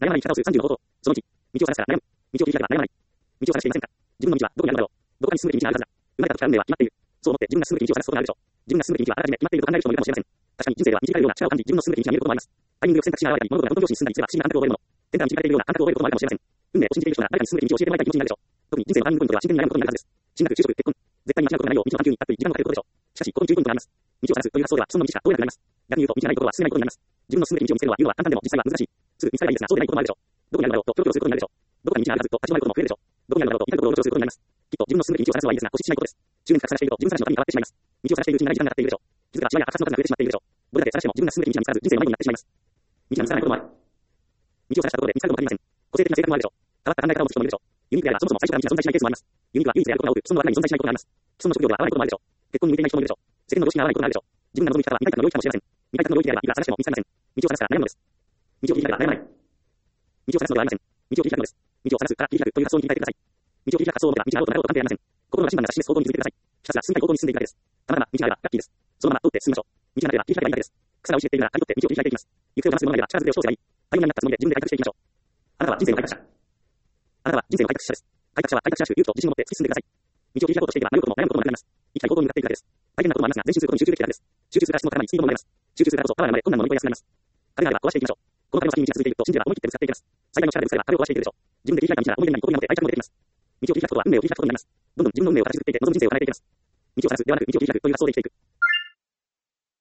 悩まない生き方をする30の方法。その1、道を探すから悩む。道を切り開けば悩まない。道を探していませんか？自分の道はどこにあるのだろう。どこかに進むべき道があるはずだ。生まれた時から運命は決まっている。そう思って自分が進むべき道を探すことがあるでしょう。自分が進むべき道はあらかじめ決まっていると考える人もいるかもしれません。確かに人生では短いような力を感じ、自分の進むべき道が見えることもあります。タイミングよく選択肢が現れたり、物事が元々に進んだりすれば不思議な感覚を覚えるもの。天から導かれているような感覚を覚えることもあるかもしれません。運命を信じている人なら誰かに進むべき道を教えてもらいたい気持ちになるでしょう。特に人生のターニングポイントでは真剣に悩むことになるはずです。進学、就職、結婚。絶対に間違うことがないよう道の探求にたっぷり時間をかけることでしょう。しかし、ここに注意ポイントがあります。道を探すという発想では既存の道しか通れなくなります。逆に言うと、道がないことは進めないことになります。自分の進むべき道を見つけるのは言うのは簡単でも実際は難しい。すぐ見つかればいいですが、そうでないこともあるでしょう。どこにあるのだろうとキョロキョロすることになるでしょう。どこかに道があらずと立ち止まることも増えるでしょう。どこにあるのだろうと痛いことを強調することになります。きっと自分の進むべき道を探すのはいいですが、固執しないことです。中年深く探していると自分探しの旅に変わってしまいます。道を探しているうちに長い時間が経っているでしょう。気づけばしわや赤数の数が増えてしまっているでしょう。どれだけ探しても自分が進むべき道が見つからず人生の迷子になってしまいます。道が見つからないこともある。道を探したところで見つかることも限りません。個性的な性格もあるでしょう。変わった考え方を持つ人もいるでしょう。ユニークであればそもそも最初から道が存在しないケースもあります。ユニークは唯一であることが多く、その枠内に存在しないことがあります。既存の職業では合わないこともあるでしょう。結婚に向いていない人もいるでしょう。世間の常識が合わないことがあるでしょう。自分が望む生き方は未開拓の領域かもしれません。未開拓の領域であればいくら探しても見つかりません。道を探すから悩むのです。道を切り開けば悩まない。道を探すのではありません。道を切り開くのです。道を探すから切り開くという発想に切り替えてください。道を切り開く発想を持てば道があろうとなろうと関係ありません。心が審判が示す方向に続けてください。ひたすら進みたい方向に進んでいくだけです。たまたま道があればラッキーです。そのまま通って進みましょう。道がなければ切り開けばいいだけです。草が生い茂っているなら刈り取って道を切り開いていきます。行く手を話すものがいれば力ずれを通せばいい。パイオニアになったつもりで自分で開拓していきましょう。あなたは人生の開拓者。あなたは人生の開拓者です。開拓者は開拓者らしく勇気と自信を持って突き進んでください。道を切り開こうとしていけば迷うことも悩むこともなくなります。行きたい方向に向かっていくだけです。大変なこともありますが、前進することに集中できているだけです。集中するから質の高まり、スピードも生まれます。集中するからこそパワーが生まれ、困難も乗り越えやすくなります。壁があれば壊していきましょう。この壁の先に道が続いていると信じれば思い切ってぶつかっていきます。最大の力でぶつかれば壁を壊していくでしょう。自分で切り開いた道なら思い出になり、心になって愛着も出てきます。道を切り開くことは運命を切り開くことになります。どんどん自分の運命を形作っていって望む人生を叶えていきます。道を探すではなく道を切り開くという発想で生きていく。